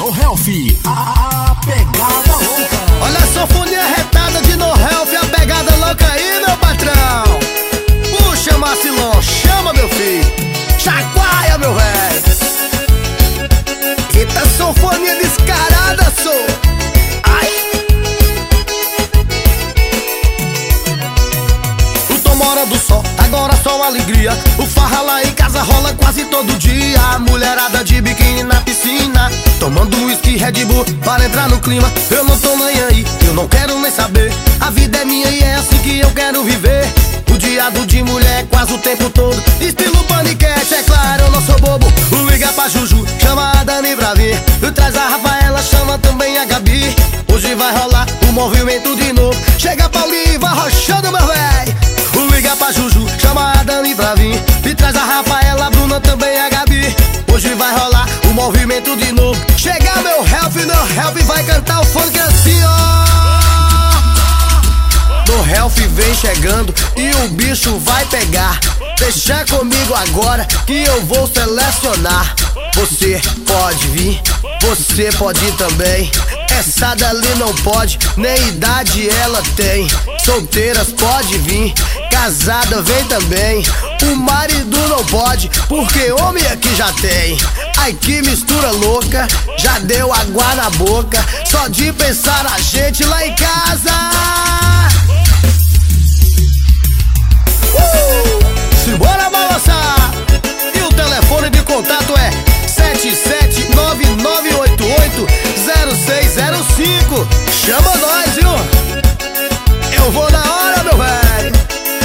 No Health, a pegada louca. Olha a sanfoninha retada de No Health, a pegada louca aí, meu patrão. Puxa, Marcilon, chama, meu filho. Chacoalha, meu velho. Eita, sanfoninha descarada, sou. Ai. O tom mora do sol, agora só alegria. O farra lá em casa rola quase todo dia. A mulherada de biquíni na piscina, tomando whisky, Red Bull para entrar no clima. Eu não tô nem aí, eu não quero nem saber. A vida é minha e é assim que eu quero viver. O diado de mulher quase o tempo todo, estilo paniquete, é claro, eu não sou bobo. Liga pra Juju, chama a Dani pra vir. Traz a Rafaela, chama também a Gabi. Hoje vai rolar o movimento de novo. Chega Paulinho, vai rochando, meu véi. Liga pra Juju, chama a Dani pra vir. E traz a Rafaela, a Bruna também a Gabi. Hoje vai rolar o movimento de novo. Chega meu Health vai cantar o funk assim, ó. No Health vem chegando e o bicho vai pegar. Deixa comigo agora que eu vou selecionar. Você pode vir, você pode ir também. Essa dali não pode, nem idade ela tem. Solteiras pode vir, casada vem também. O marido não pode, porque homem aqui já tem. Ai que mistura louca, já deu água na boca. Só de pensar a gente lá em casa. Simbora balançar! E o telefone de contato é 7799880605. Chama nós, viu? Eu vou na hora, meu velho.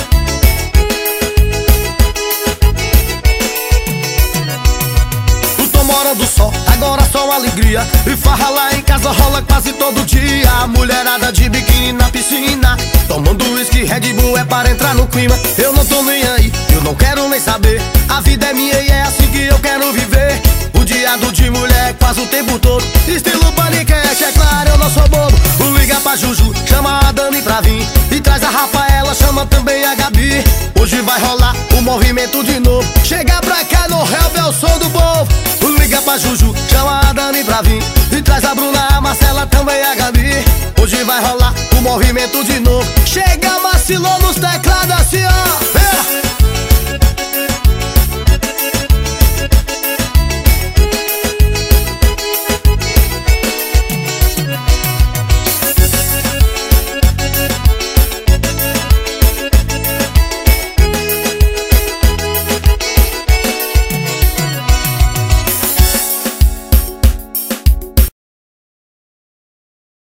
O tom mora do sol, agora só uma alegria. E farra lá em casa rola quase todo dia. A mulherada de biquíni na piscina, tomando whisky, Red Bull é para entrar no clima. Eu não tô nem aí, eu não quero nem saber. A vida é minha e é assim que eu quero viver. O diado de mulher quase o tempo todo, estilo paniquete, é claro, eu não sou bobo. Liga pra Juju, chama a Dani pra vir. E traz a Rafaela, chama também a Gabi. Hoje vai rolar o movimento de novo. Chega pra cá, No Health é o som do povo. Liga pra Juju, chama a Dani pra vir. E traz a Bruna, a Marcela, também a Gabi. Hoje vai rolar o movimento de novo. Chega Marcilon nos teclados.